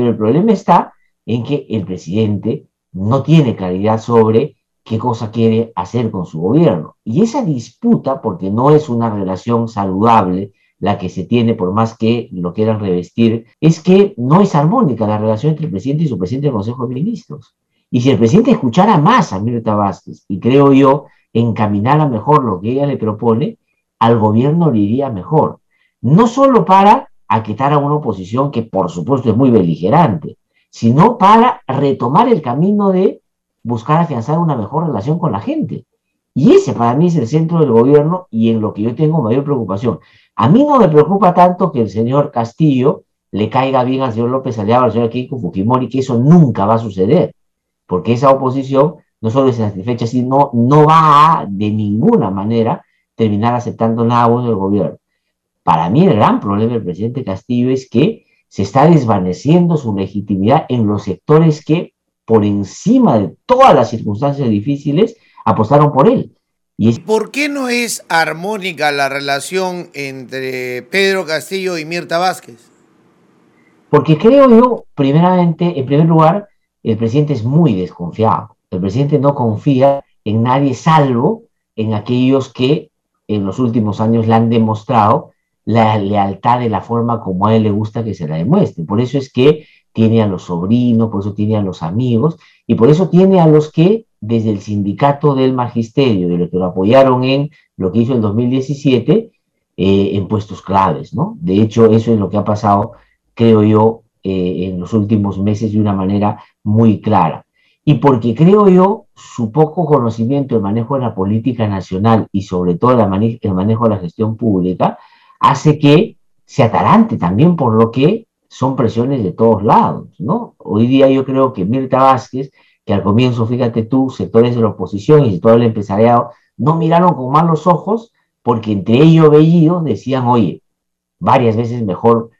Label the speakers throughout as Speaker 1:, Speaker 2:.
Speaker 1: Pero el problema está en que el presidente no tiene claridad sobre qué cosa quiere hacer con su gobierno. Y esa disputa, porque no es una relación saludable la que se tiene, por más que lo quieran revestir, es que no es armónica la relación entre el presidente y su presidente del Consejo de Ministros. Y si el presidente escuchara más a Mirta Vázquez, y creo yo, encaminara mejor lo que ella le propone, al gobierno le iría mejor. No solo para aquietar a una oposición que por supuesto es muy beligerante, sino para retomar el camino de buscar afianzar una mejor relación con la gente. Y ese para mí es el centro del gobierno y en lo que yo tengo mayor preocupación. A mí no me preocupa tanto que el señor Castillo le caiga bien al señor López Aliaga, al señor Keiko Fujimori, que eso nunca va a suceder, porque esa oposición no solo es insatisfecha, sino no va a, de ninguna manera, terminar aceptando nada bueno del gobierno. Para mí el gran problema del presidente Castillo es que se está desvaneciendo su legitimidad en los sectores que, por encima de todas las circunstancias difíciles, apostaron por él.
Speaker 2: ¿Y por qué no es armónica la relación entre Pedro Castillo y Mirta Vázquez?
Speaker 1: Porque creo yo, primeramente, en primer lugar, el presidente es muy desconfiado. El presidente no confía en nadie salvo en aquellos que en los últimos años le han demostrado la lealtad de la forma como a él le gusta que se la demuestre. Por eso es que tiene a los sobrinos, por eso tiene a los amigos, y por eso tiene a los que desde el sindicato del magisterio, de los que lo apoyaron en lo que hizo en 2017, en puestos claves, ¿no? De hecho, eso es lo que ha pasado, creo yo, en los últimos meses de una manera muy clara. Y porque creo yo, su poco conocimiento del manejo de la política nacional y sobre todo el manejo de la gestión pública, hace que se atarante también por lo que son presiones de todos lados, ¿no? Hoy día yo creo que Mirta Vázquez, que al comienzo, fíjate tú, sectores de la oposición y todo el empresariado no miraron con malos ojos porque entre ellos Bellido decían, oye, varias veces mejor,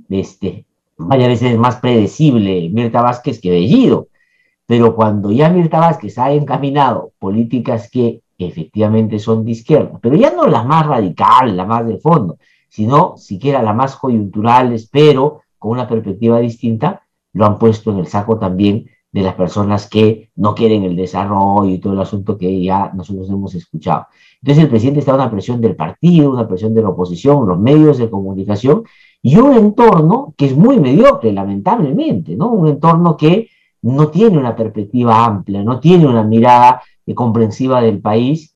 Speaker 1: varias veces más predecible Mirta Vázquez que Bellido. Pero cuando ya Mirta Vázquez ha encaminado políticas que efectivamente son de izquierda, pero ya no las más radicales, las más de fondo, sino siquiera las más coyunturales, pero con una perspectiva distinta, lo han puesto en el saco también de las personas que no quieren el desarrollo y todo el asunto que ya nosotros hemos escuchado. Entonces el presidente está en una presión del partido, una presión de la oposición, los medios de comunicación y un entorno que es muy mediocre, lamentablemente, ¿no? Un entorno que no tiene una perspectiva amplia, no tiene una mirada comprensiva del país